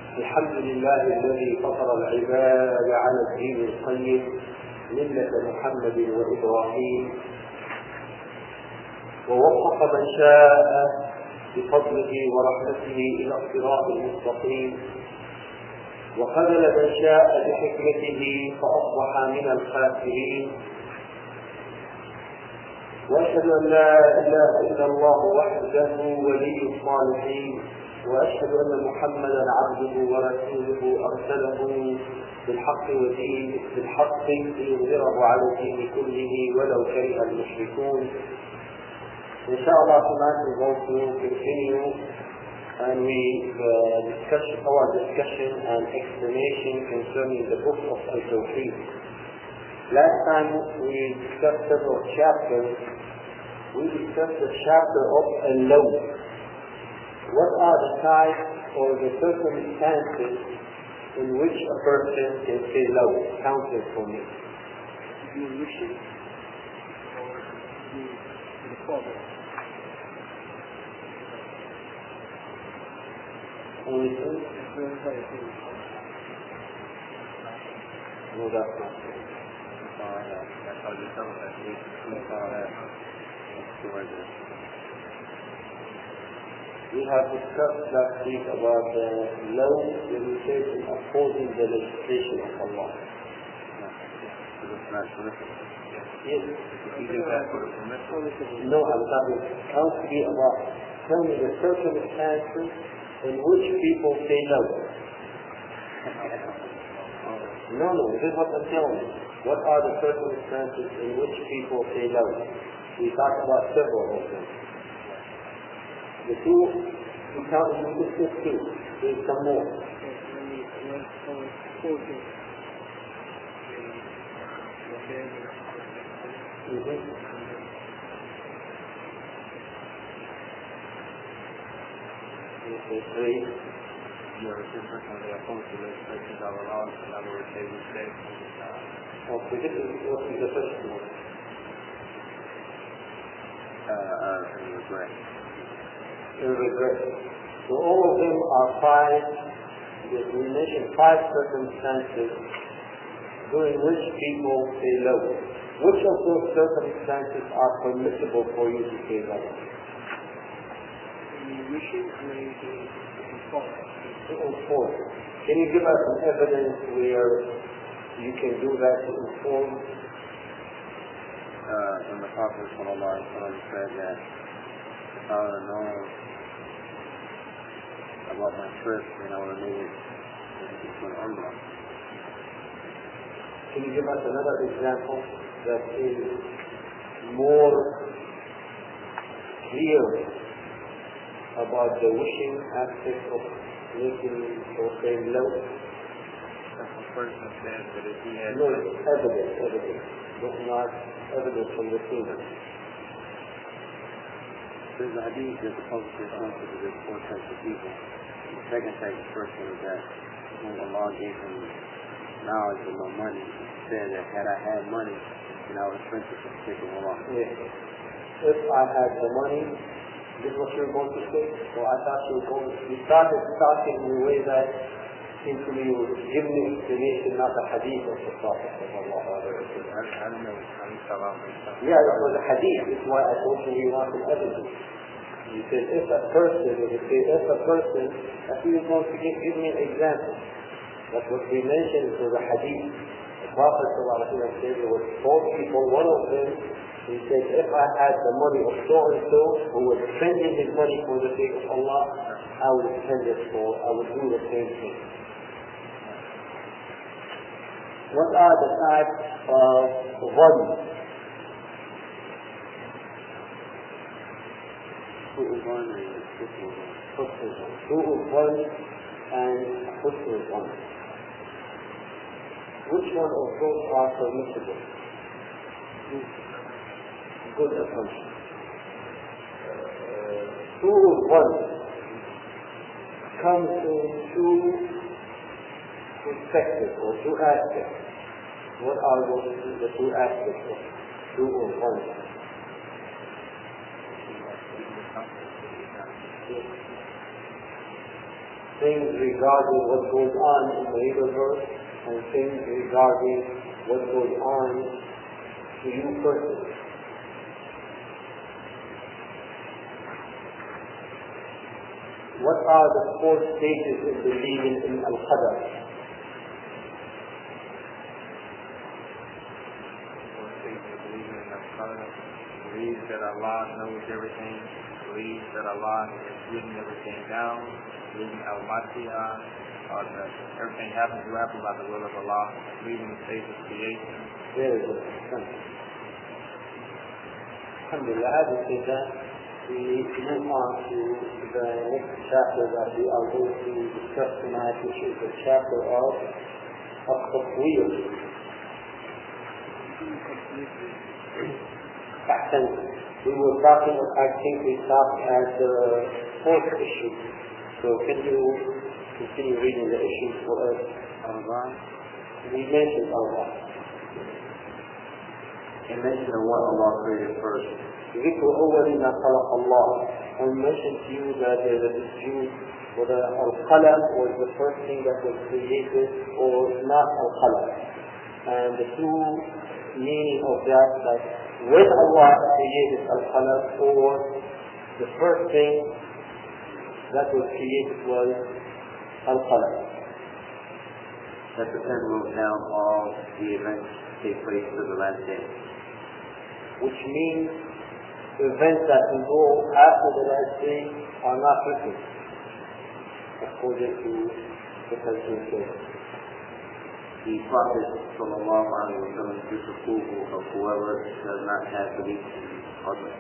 الحمد لله الذي فطر العباد على الدين القيم ملة محمد وإبراهيم، ووفق من شاء بفضله ورحمته إلى الصراط المستقيم، وخذل من شاء بحكمته فأصبح من الخاسرين. وأشهد أن لا إله إلا الله وحده ولي الصالحين، وأشهد أن محمدا عبده ورسوله أرسله بالحق ليظهره على الدين كله ولو كره المشركون. Inshallah, tonight we're going to continue and our discussion and explanation concerning the book of Al-Tawheed. Last time we discussed several chapters. We discussed the chapter of Al-Law. What are the types or the circumstances in which a person can say law? Count it for me. Only two? No, that's not true. We have discussed last week about the law limitation opposing the legislation of Allah. Yes. No, I'm talking about tell me the circumstances in which people say no. No, this is what I'm telling you. What are the circumstances in which people say no? We talked about several of them. The two, we count in this two. There's some more. Three. Okay, this is what is the first one. Regret. So all of them are five. We mentioned five circumstances during which people say no. Which of those circumstances are permissible for you to say no? Can you give us some evidence where you can do that to inform? When the Prophet said that if I would have known about my trip, then I would have made it to an Umrah. Can you give us another example that is more clear about the wishing aspect of making or saying no? A person said that if he had evidence, but not evidence from the Sunnah. There's a hadith that the Prophet says that there's four types of people. The second type of person is that when Allah gave him knowledge and no money, he said that had I had money, then I would have spent it for the sake of Allah. Yes. If I had the money, this is what you were going to say? So I thought you started talking in a way that seemed to be giving the explanation, not the hadith of the Prophet. I don't know how you fell out. Yeah, that was a hadith. That's why I told you we wanted evidence. You said, if a person, I think you're going to give me an example. That's what we mentioned was a hadith. The Prophet said there were four people, one of them, he said, if I had the money of so and so, who was spending his money for the sake of Allah, I would spend it I would do the same thing. What are the types of one? one and one. Which one of those are permissible? Good assumption. one comes in two perspectives or two aspects. What are the two aspects of 2 or 1? things regarding what goes on in the universe and things regarding what goes on to you personally. What are the 4 stages in believing in Al-Qadr? 4 stages of believing in Al-Qadr. Believe that Allah knows everything. Believe that Allah is written everything down. Believe in Al-Masiyah, or that everything happens by the will of Allah. Believe in the stage of creation. Very good. Alhamdulillah, having said that, we move on to the next chapter that we are going to discuss tonight, which is the chapter of Al-Tafwir. We were talking, I think we stopped at the 4th issue. So can you continue reading the issues for us? Allah. We mentioned Allah. And mention of what Allah created first. ذكر أول ما خلق الله. I mentioned to you that there is a dispute whether Al-Qalam was the first thing that was created or not Al-Qalam. And the two meaning of that when Allah created Al-Qalam, or the first thing that was created was Al-Qalam. That the pen wrote down all the events take place to the last day. Which means events that can go after the last day are not written, according to the Qur'an says. The Prophet ﷺ disapproval of whoever does not have belief in Allah.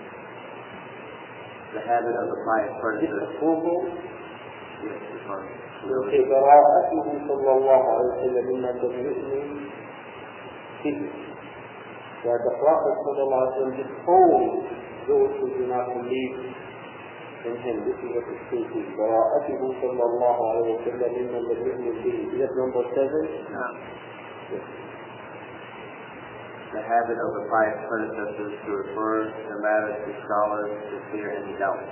The habit of the pious person. Disapproval? Yes, the Prophet. Okay, براءته صلى الله عليه وسلم ممن لم يؤمن به. That the Prophet صلى الله عليه وسلم disposed those who do not believe in him. This is what it says. براءته صلى الله عليه وسلم ممن لم يؤمن به. Is that number 7? No. Yes. The habit of the pious predecessors to refer the matter to scholars to clear any doubt.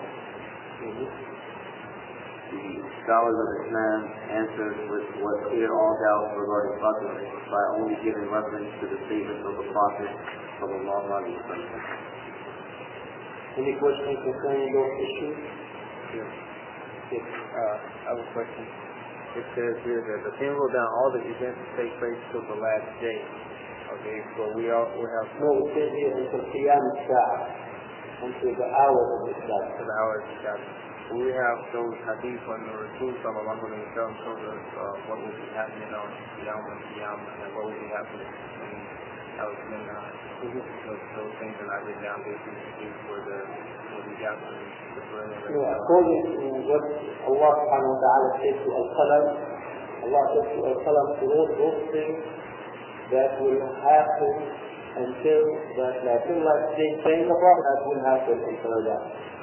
The scholars of Islam answered with what cleared all doubts regarding Qadr by only giving reference to the statements of the Prophet sallallahu alaihi wasallam. Any questions concerning those issues? Yes. Yes. I have a question. It says here that the pen wrote down all the events that take place till the last day. Okay, so we have no, it says here until Qiyam al-Sa'ah, until the hour of the Islam. Until the hour of the Islam. We have those hadith when the Rasul sallallahu alaihi wasallam showed us what will be happening on Qiyam and what will be happening in Al-Midnight. Those things are not written down basically for the according to what Allah subhanahu wa ta'ala says to Al-Qalam, Allah says to Al-Qalam to note those things that will happen until that saying the Prophet that will happen until that.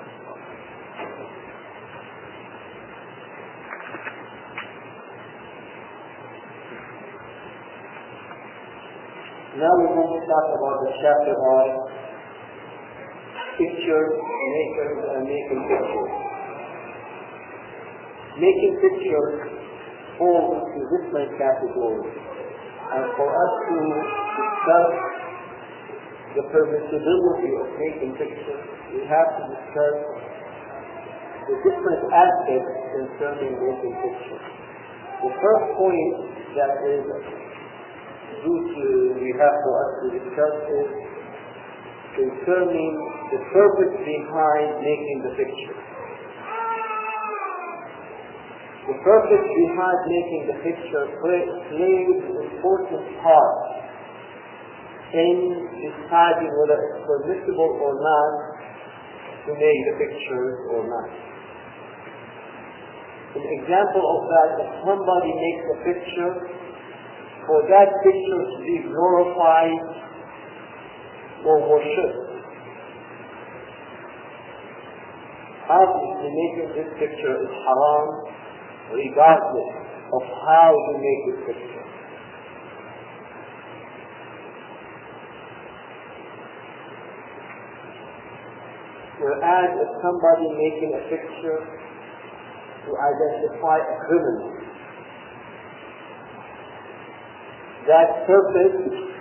Now we're going to talk about the chapter on picture makers and making pictures. Making pictures falls into different categories. And for us to discuss the permissibility of making pictures, we have to discuss the different aspects concerning making pictures. The first point that is we have for us to discuss is concerning the purpose behind making the picture. The purpose behind making the picture plays an important part in deciding whether it's permissible or not to make the pictures or not. An example of that, if somebody makes a picture, for that picture to be glorified or worshipped, obviously making this picture is haram regardless of how you make this picture. Whereas if somebody making a picture to identify a criminal. That purpose,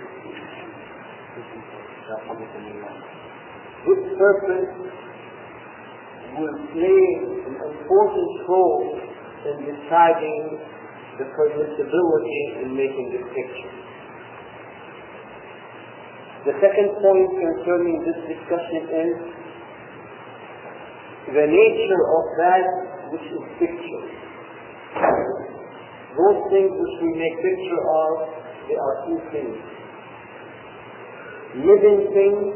this purpose will play an important role in deciding the permissibility in making this picture. The second point concerning this discussion is the nature of that which is pictured. Those things which we make picture of, they are two things. Living things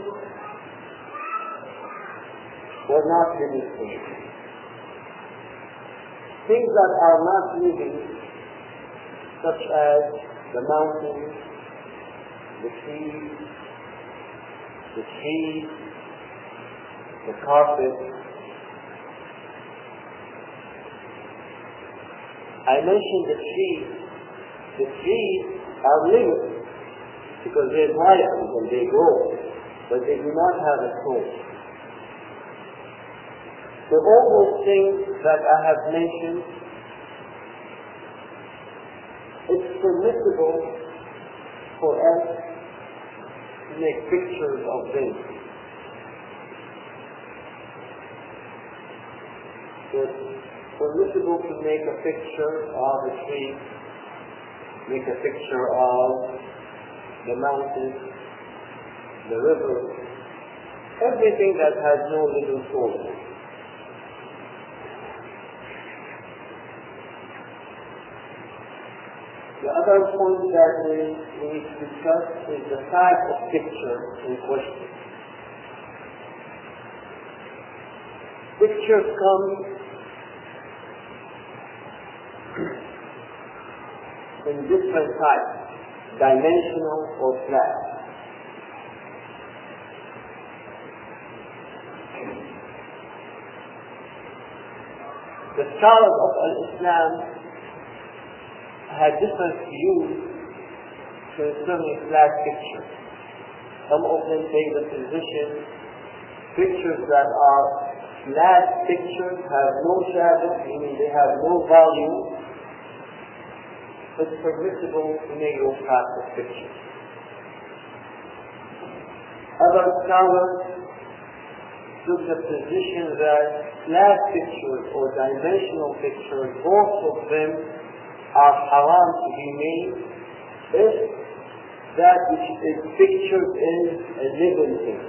or not living things. Things that are not living, such as the mountains, the trees, the carpet. I mentioned the trees. The trees are living because they're viable and they grow, but they do not have a soul. So all those things that I have mentioned, it's permissible for us to make pictures of them. It's permissible to make a picture of a tree, make a picture of the mountains, the river, everything that has no living soul. The other point that we need to discuss is the type of picture in question. Pictures come in different types, dimensional or flat. The scholars of Islam had different views concerning flat pictures. Some of them take the position pictures that are flat pictures have no shadow, meaning they have no value. It's permissible to make those types of pictures. Other scholars took the position that flat pictures or dimensional pictures, both of them are haram to be made if that which is pictured is a living thing.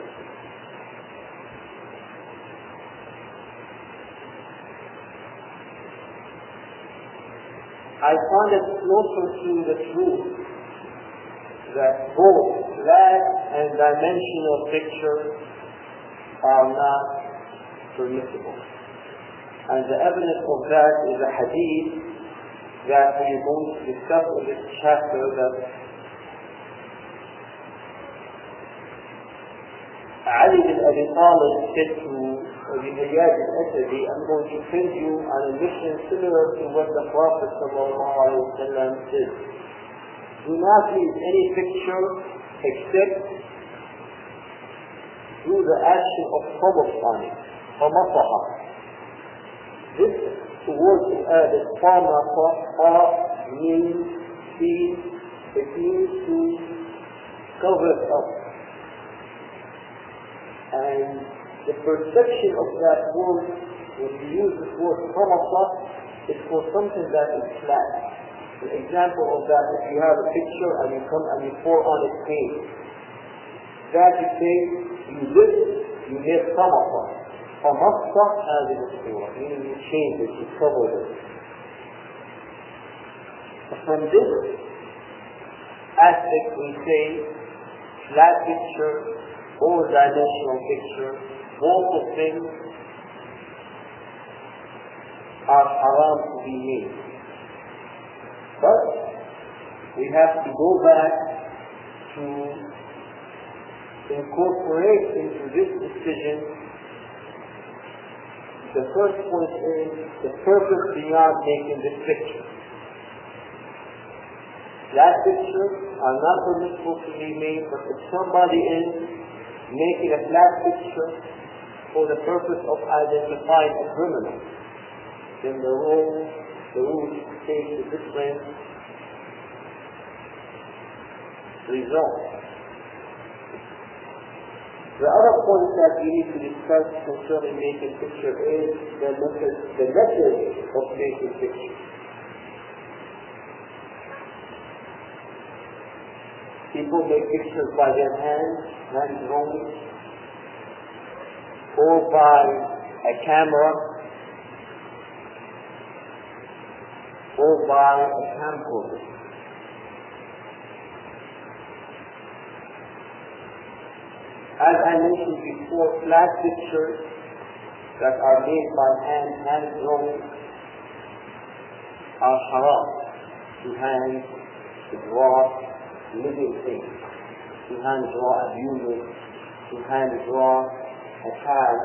I found it closer to the truth that both flat and dimensional pictures are not permissible. And the evidence of that is a hadith that we are going to discuss in this chapter, that Ali bin Abi Talib said to Iyad al-Asadi, I'm going to send you on a mission similar to what the Prophet ﷺ did. Do not leave any picture except through the action of tabass on it, famasaha. This word added, famasaha, means it means to cover it up. And the perception of that word, when you use this word famasa, is for something that is flat. An example of that, if you have a picture and you come and you pour on it paint, that you say, you lift, you make famasa. Famasa as in the surah, meaning you change it, you cover it. From this aspect we say, flat picture or dimensional picture, both of them are haram to be made. But we have to go back to incorporate into this decision. The first point is the purpose beyond making this picture. Flat pictures are not permissible to be made, but if somebody is making a flat picture for the purpose of identifying a criminal, then the rules take a different result. The other point that we need to discuss concerning making picture is the method of making picture. People make pictures by their hand drawing, or by a camera, or by a camcorder. As I mentioned before, flat pictures that are made by hand drawing are haram. To draw living things, to hand draw a human, to hand draw a child.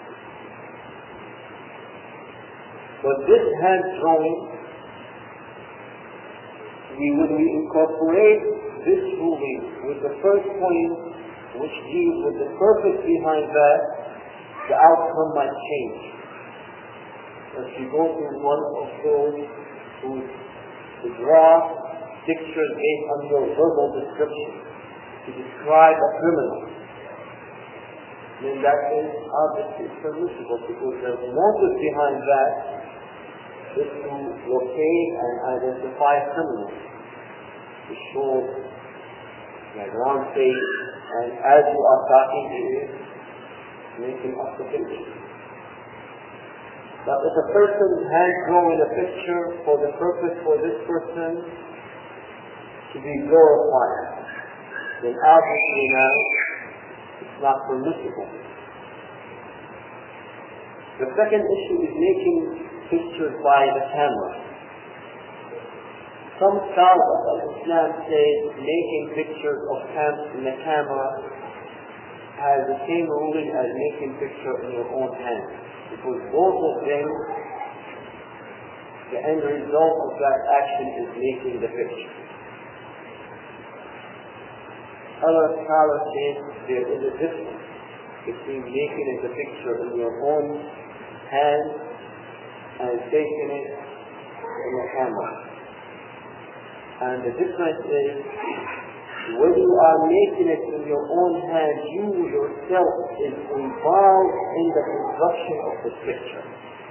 But this hand drawing, when we incorporate this ruling with the first point, which deals with the purpose behind that, the outcome might change. If you go to one of those who draw pictures based on your verbal description to describe a criminal, then that is obviously permissible, because the motive behind that is to locate and identify criminals, to show their round face, and as you are talking, it is making up the picture. But if a person hand drawing a picture for the purpose for this person to be glorified, then obviously now it's not permissible. The second issue is making pictures by the camera. Some scholars of Islam say making pictures of in the camera has the same ruling as making picture in your own hand, because both of them, the end result of that action is making the picture. Other scholars say there is a difference between making the picture in your own hand and taking it in the camera. And the difference is, when you are making it in your own hand, you yourself is involved in the construction of the picture.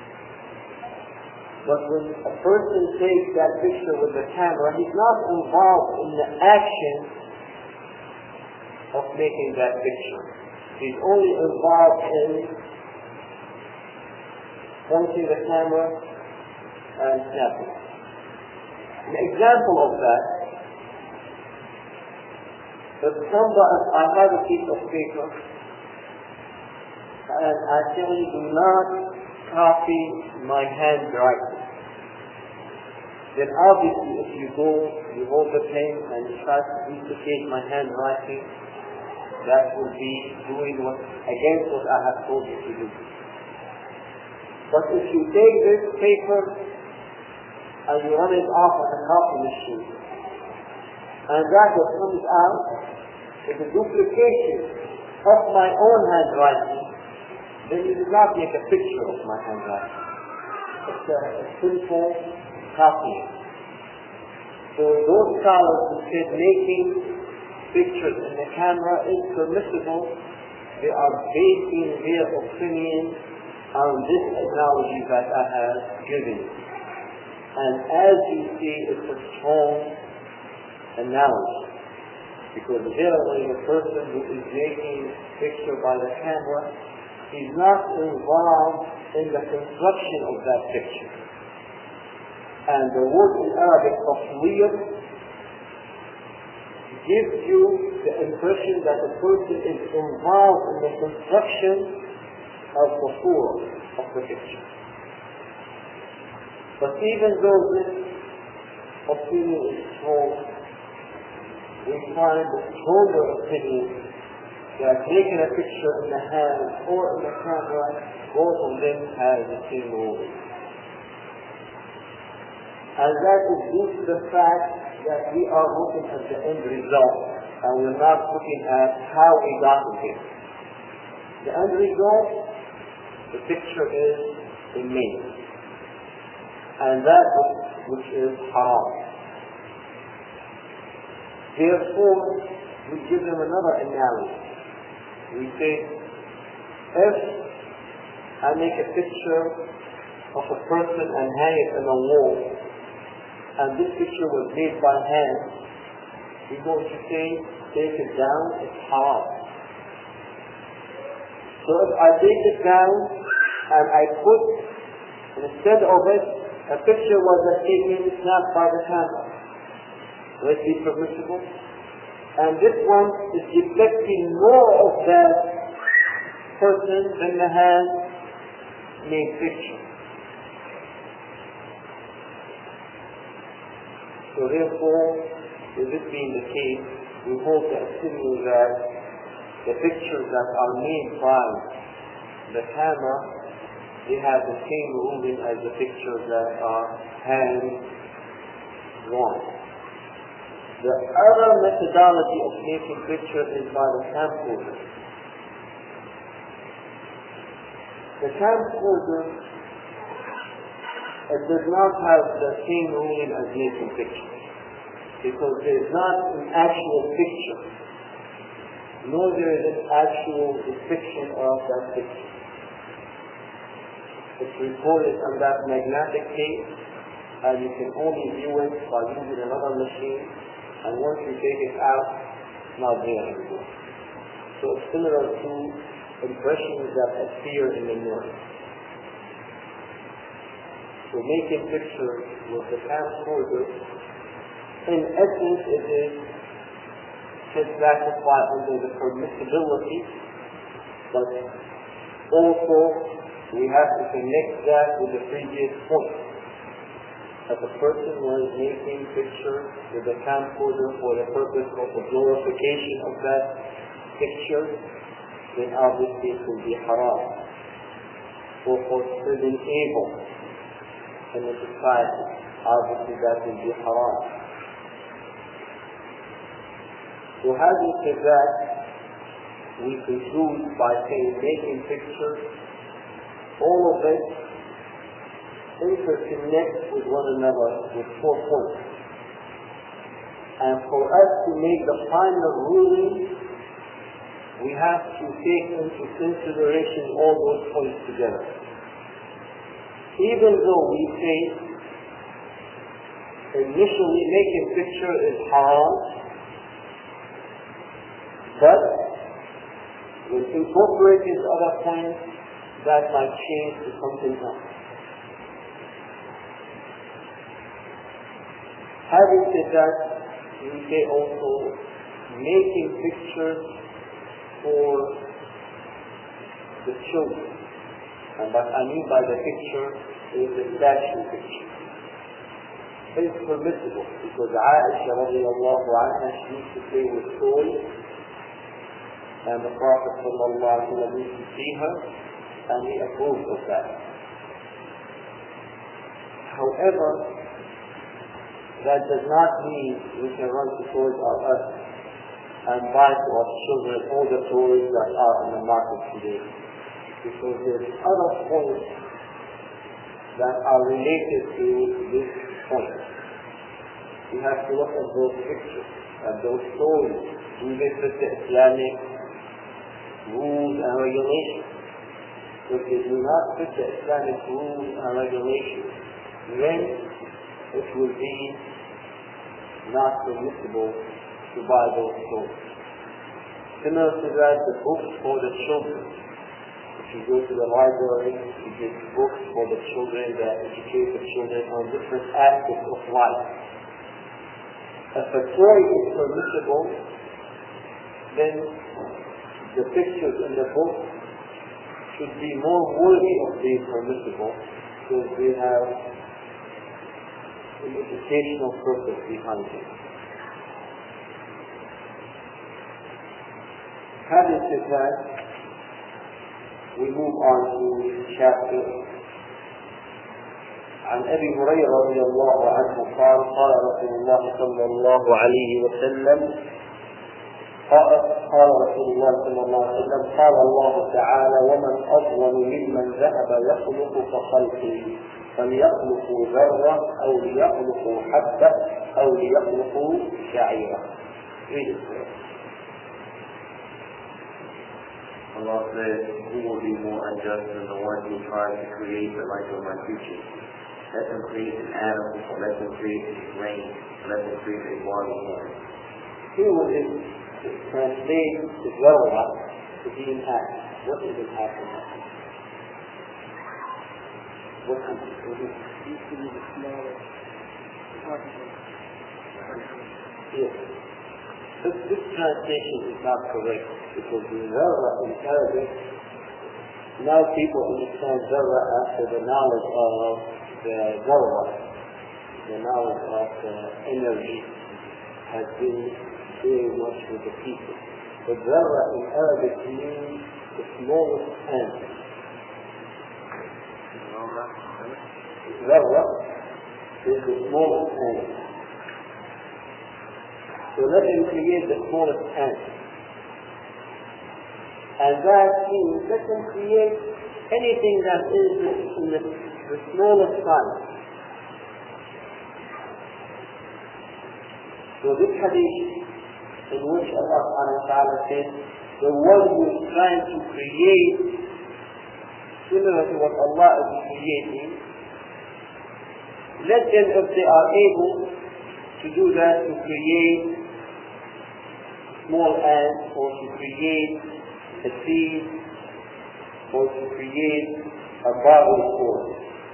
But when a person takes that picture with the camera, he's not involved in the action of making that picture. He's only involved in pointing the camera and snapping. An example of that, if I have a piece of paper and I tell you, do not copy my handwriting, then obviously if you hold the pen and you try to duplicate my handwriting, that will be doing against what I have told you to do. But if you take this paper and you run it off on a copy machine, and that what comes out is a duplication of my own handwriting, then you do not make a picture of my handwriting. It's a simple copying. So those scholars who said making pictures in the camera is permissible, they are basing their opinion on this analogy that I have given. And as you see, it's a strong analogy, because generally the person who is making picture by the camera is not involved in the construction of that picture. And the word in Arabic, taswir, gives you the impression that the person is involved in the construction of the surah of the picture. But even though this opinion is strong, we find a stronger opinion that making a picture in the hand or in the camera, both of them have the same rule. And that is due to the fact that we are looking at the end result and we're not looking at how we got it. The end result, the picture is immense. and that which is haram. Therefore, we give them another analogy. We say, if I make a picture of a person and hang it on a wall, and this picture was made by hand, we're going to say, take it down, it's haram. So if I take it down and I put, instead of it, a picture was taken, snapped by the camera, will it be permissible? And this one is reflecting more of that person than the hand-made picture. So therefore, with this being the case, we hold to assuming that the pictures that are made by the camera, they have the same ruling as the pictures that are hand-drawn. The other methodology of making pictures is by the camcorder. The camcorder, it does not have the same ruling as making pictures, because there is not an actual picture, nor there is an actual depiction of that picture. It's recorded on that magnetic tape, and you can only view it by using another machine, and once you take it out, it's not there anymore. So it's similar to impressions that appear in the mirror. So making pictures with the camcorder, in essence, it is classified under the permissibility, but also we have to connect that with the previous point. If a person was making pictures with a camcorder for the purpose of the glorification of that picture, then obviously it will be haram. Or for spreading evil in the society, obviously that will be haram. So having said that, we conclude by saying making pictures, all of it interconnect with one another with 4 points. And for us to make the final ruling, we have to take into consideration all those points together. Even though we say initially making picture is haram, but when incorporating other points, that might change to something else. Having said that, we say also making pictures for the children. And what I mean by the picture is the statue picture. It is permissible because Aisha radiallahu anha, she used to play with toys, and the Prophet sallallahu alaihi wasallam used to see her, and he approved of that. However, that does not mean we can run to Toys R Us and buy for our children all the toys that are in the market today. Because there are other points that are related to this point. We have to look at those pictures, at those toys. Do they fit the Islamic rules and regulations? If they do not fit the Islamic rules and regulations, then it will be not permissible to buy those toys. Similar to that, the books for the children. If you go to the library, you get books for the children that educate the children on different aspects of life. If a toy is permissible, then the pictures in the book should be more worthy of being permissible because they have an educational purpose behind it. Having said that, we move on to chapter. عن أبي هريرة رضي الله عنه قال قال رسول الله صلى الله عليه وسلم قال رسول الله صلى الله عليه وسلم قال الله تعالى ومن أظلم ممن ذهب يخلق كخلقه فليخلقوا ذرة أو ليخلقوا حبة أو ليخلقوا شعيرة. Read it for us. Allah says, who will be more unjust than the one who tries to create the life of my creatures? Let them create an atom, or let them create a grain, or let them create a body horn. Here we translate the Zarra to be an atom. What is an atom? What is it? Yes. This translation is not correct because the Zarra in Arabic, now people understand Zarra after the knowledge of the Zarra, the knowledge of the energy has been very much with the people. But Zarra in Arabic means the smallest ant. Zarra is the smallest ant. So let him create the smallest ant. And that means let him create anything that is in the smallest size. So this hadith in which Allah subhanahu wa ta'ala says, the one who is trying to create similar to what Allah is creating, let them, if they are able to do that, to create small ants, or to create a seed, or to create a bottle form.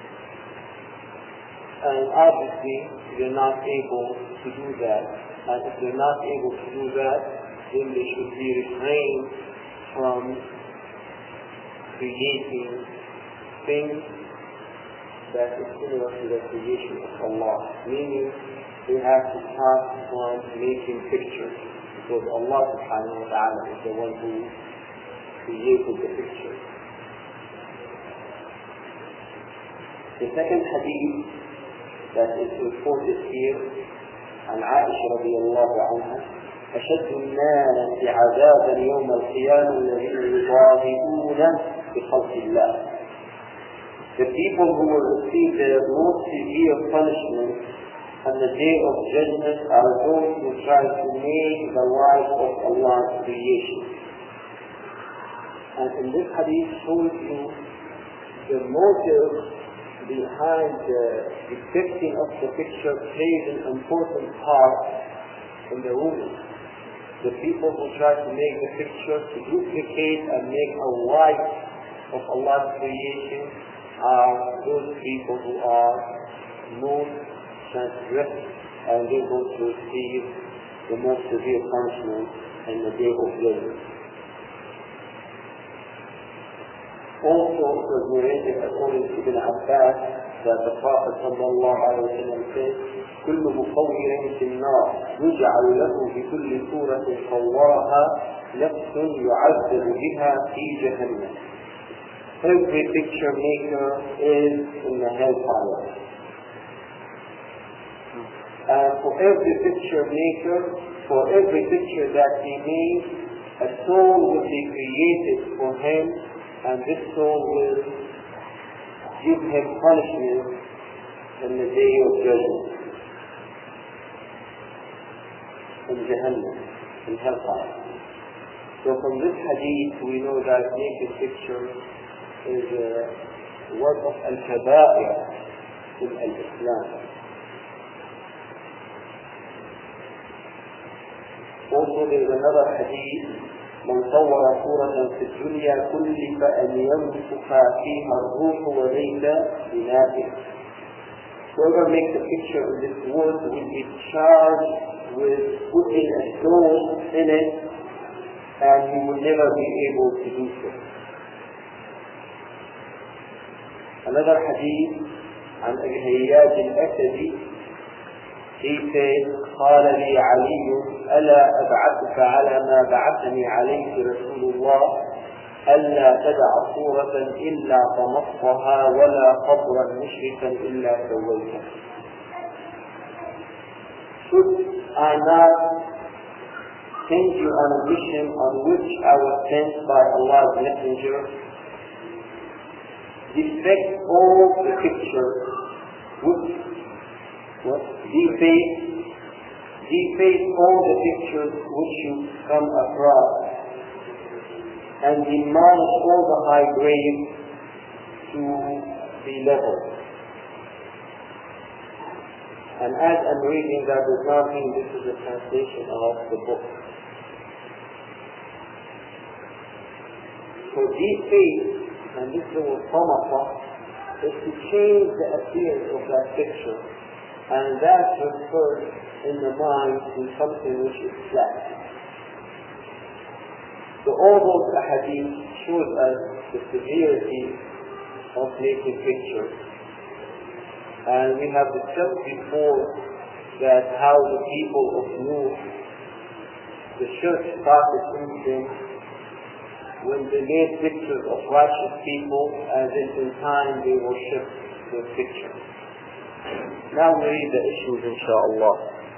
And obviously, they're not able to do that. And if they're not able to do that, then they should be refrained from creating things that is similar to the creation of Allah. Meaning, they have to start from making pictures. Because Allah subhanahu wa ta'ala is the one who created the picture. The second hadith that is reported here عن عائشة رضي الله عنها أشد الناس عذابا يوم القيامة الذين يضاهئون بخلق الله. The people who will receive the most severe punishment on the day of judgment are those who try to make the life of Allah's creation. And in this hadith shows you the motive behind the depicting of the picture plays an important part in the ruling. The people who try to make the picture to duplicate and make a life of Allah's creation are those people who are most transgressed, and they're going to receive the most severe punishment in the day of judgment. Also, it was narrated according to Ibn Abbas that the Prophet ﷺ said, كل مصور في النار يجعل له بكل صورة صورها نفس يعذب بها في جهنم. Every picture maker is in the hellfire. And for every picture maker, for every picture that he makes, a soul will be created for him, and this soul will give him punishment in the day of judgment, in Jahannam, in hellfire. So from this hadith we know that making pictures is one of al-kaba'ir in al-Islam. Also there is another hadith, من صور صورة في الدنيا كلف أن ينفخ فيها الروح وليس بنافخ. Whoever makes a picture of this world will be charged with putting a soul in it, and he will never be able to do so. Another hadith عن أبي هياج الأسدي, he said, قال لي علي ألا أبعثك على ما بعثني عليه رسول الله ألا تدع صورة إلا طمسها ولا قبرا مشرفا إلا سويته. Should I not send you on a mission on which I was sent by Allah's messenger, defect all the pictures, deface all the pictures which you come across, and demolish all the high grades to be level. And as I'm reading, that does not mean this is a translation of the book. So deface, and this is what Tamata, is to change the appearance of that picture, and that refers in the mind to something which is flat. So all those ahadith shows us the severity of making pictures. And we have discussed before that how the people of Nuh, the shirk started in them when they made pictures of righteous people, and then in time they worship those pictures. Now we read the issues, inshaAllah.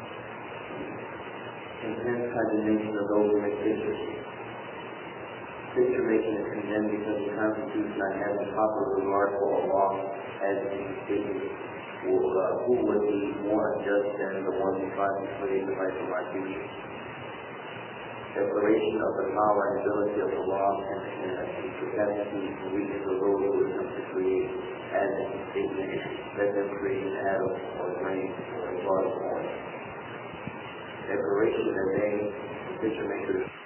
Intense condemnation of those who make pictures. Picture making is condemned because it constitutes not having proper regard for Allah as stated. Who would be more unjust than the one who tries to create the life of our future? Declaration of the power and ability of Allah and the capacity and weakness of those who attempt to create, as in the statement, let them create an atom or grain or a ball of corn. Declaration that they, the picture makers,